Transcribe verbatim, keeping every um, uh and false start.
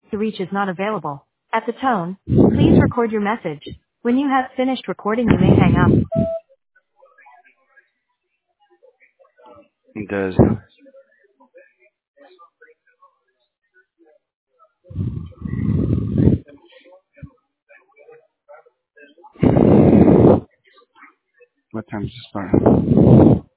to reach is not available. At the tone, please record your message. When you have finished recording, you may hang up. It does. What time does it start?